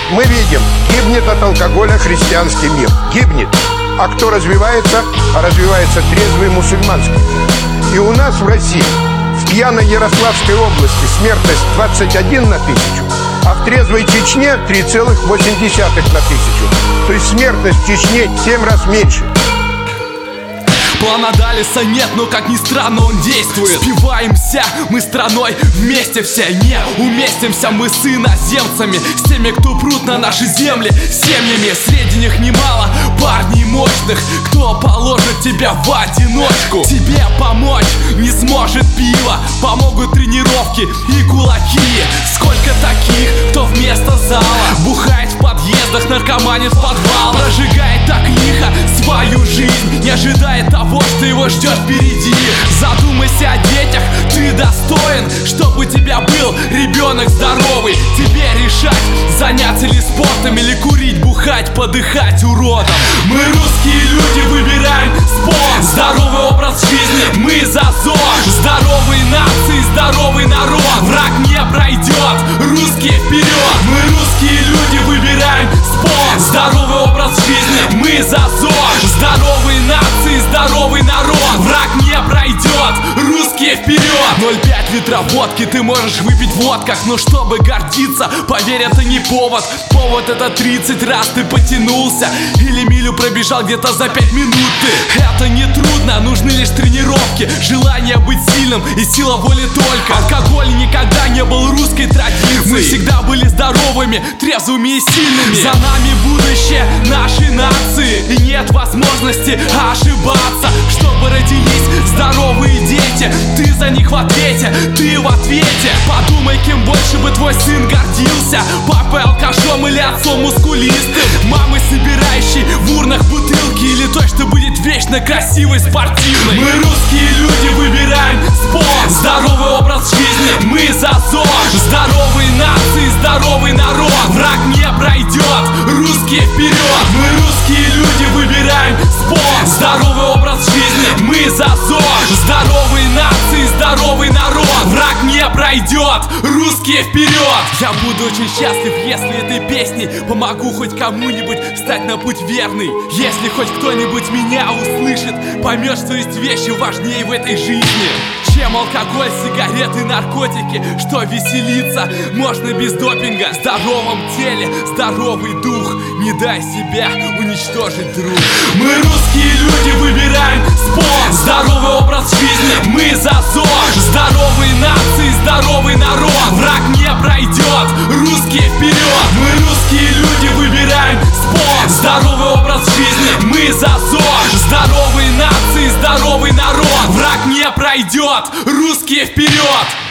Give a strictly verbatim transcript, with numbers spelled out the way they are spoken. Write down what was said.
Мы видим, гибнет от алкоголя христианский мир. Гибнет. А кто развивается? А развивается трезвый мусульманский. И у нас в России, в пьяной Ярославской области, смертность двадцать один на тысячу, а в трезвой Чечне три целых восемь десятых на тысячу. То есть смертность в Чечне семь раз меньше. Плана Далиса нет, но как ни странно он действует. Спиваемся мы страной вместе все, не уместимся мы с иноземцами, с теми, кто прут на наши земли семьями. Среди них немало парней мощных, кто положит тебя в одиночку. Тебе помочь не сможет пиво, помогут тренировки и кулаки. Сколько таких, кто вместо зала бухает в подъездах, наркоманит в подвал, прожигает так лихо свою жизнь, не ожидает того, что его ждет впереди. Задумайся о детях, ты достоин, чтобы у тебя был ребенок здоровый. Тебе решать, заняться ли спортом или курить, бухать, подыхать уродом. Мы, русские люди, выбираем спорт, здоровый образ жизни, мы за ЗОЖ. Здоровые нации, здоровый народ, враг не пройдет, русские вперед. Мы, русские люди, выбираем спорт, здоровый образ жизни, мы за ЗОЖ. Здоровые нации, здоровый народ, враг не пройдет, русские вперед. Ноль пять литра водки ты можешь выпить в водках, но чтобы гордиться, поверь, это не повод. Повод — это тридцать раз ты потянулся или милю пробежал где-то за пять минут ты. Это не трудно, нужны лишь тренировки, желание быть сильным и сила воли только. Алкоголь никогда не был русской традицией. Мы всегда были здоровыми, трезвыми и сильными. За нами будущее нашей нации, и нет возможности ошибаться. Чтобы родились здоровые дети, ты за них в ответе, ты в ответе. Подумай, кем больше бы твой сын гордился: папой алкашом или отцом мускулистым, мамой, собирающей в урнах бутылки, или той, что будет вечно красивой, спортивной. Мы, русские люди, выбираем спорт, здоровый образ жизни, мы за ЗОЖ. Здоровые нации, здоровый народ, враг не пройдет, русские вперед. Мы, русские люди, выбираем спорт, здоровый образ жизни, мы за ЗОЖ. Здоровые нации, здоровый народ, враг не пройдет, русские вперед. Я буду очень счастлив, если этой песней помогу хоть кому-нибудь встать на путь верный. Если хоть кто-нибудь меня услышит, поймет, что есть вещи важнее в этой жизни, чем алкоголь, сигареты, наркотики. Что веселиться можно без допинга. В здоровом теле здоровый дух, не дай себя уничтожить, друг. Мы, русские люди, выбираем спорт, здоровый образ жизни, мы за ЗОЖ. Здоровые нации, здоровый народ, враг не пройдет, русские вперед. Мы, русские люди, выбираем спорт, здоровый образ жизни, мы за ЗОЖ. Здоровые нации, здоровый народ, враг не пройдет, русские вперед.